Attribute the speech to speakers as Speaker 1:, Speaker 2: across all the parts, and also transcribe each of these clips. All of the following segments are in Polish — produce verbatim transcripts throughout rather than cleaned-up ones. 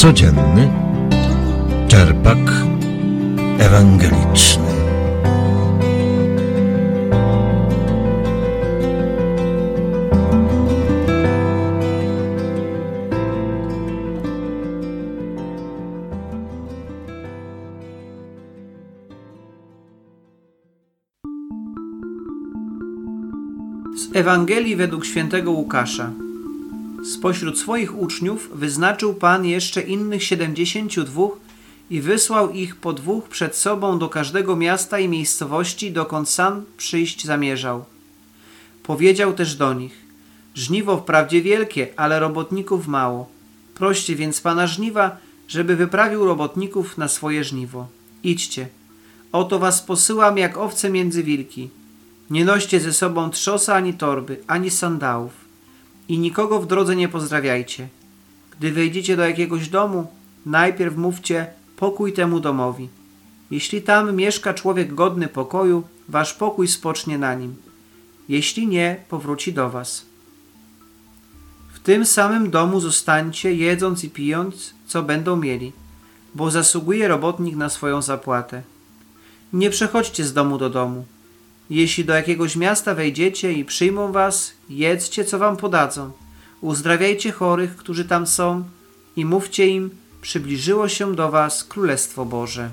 Speaker 1: Codzienny czerpak ewangeliczny.
Speaker 2: Z Ewangelii według świętego Łukasza. Spośród swoich uczniów wyznaczył Pan jeszcze innych siedemdziesięciu dwóch i wysłał ich po dwóch przed sobą do każdego miasta i miejscowości, dokąd sam przyjść zamierzał. Powiedział też do nich: żniwo wprawdzie wielkie, ale robotników mało. Proście więc Pana żniwa, żeby wyprawił robotników na swoje żniwo. Idźcie. Oto was posyłam jak owce między wilki. Nie noście ze sobą trzosa ani torby, ani sandałów. I nikogo w drodze nie pozdrawiajcie. Gdy wejdziecie do jakiegoś domu, najpierw mówcie pokój temu domowi. Jeśli tam mieszka człowiek godny pokoju, wasz pokój spocznie na nim. Jeśli nie, powróci do was. W tym samym domu zostańcie, jedząc i pijąc, co będą mieli, bo zasługuje robotnik na swoją zapłatę. Nie przechodźcie z domu do domu. Jeśli do jakiegoś miasta wejdziecie i przyjmą was, jedzcie, co wam podadzą. Uzdrawiajcie chorych, którzy tam są, i mówcie im: przybliżyło się do was Królestwo Boże.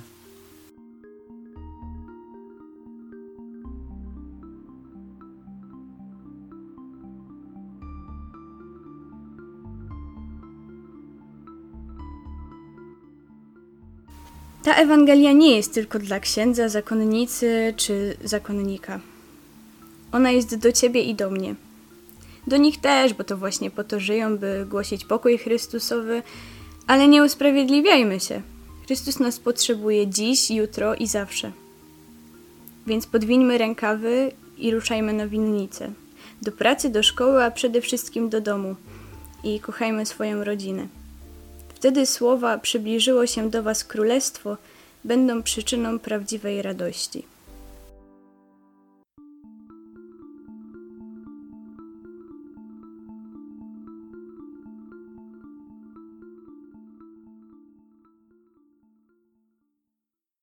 Speaker 3: Ta Ewangelia nie jest tylko dla księdza, zakonnicy czy zakonnika. Ona jest do ciebie i do mnie. Do nich też, bo to właśnie po to żyją, by głosić pokój Chrystusowy, ale nie usprawiedliwiajmy się. Chrystus nas potrzebuje dziś, jutro i zawsze. Więc podwińmy rękawy i ruszajmy na winnicę. Do pracy, do szkoły, a przede wszystkim do domu. I kochajmy swoją rodzinę. Wtedy słowa: przybliżyło się do was królestwo, będą przyczyną prawdziwej radości.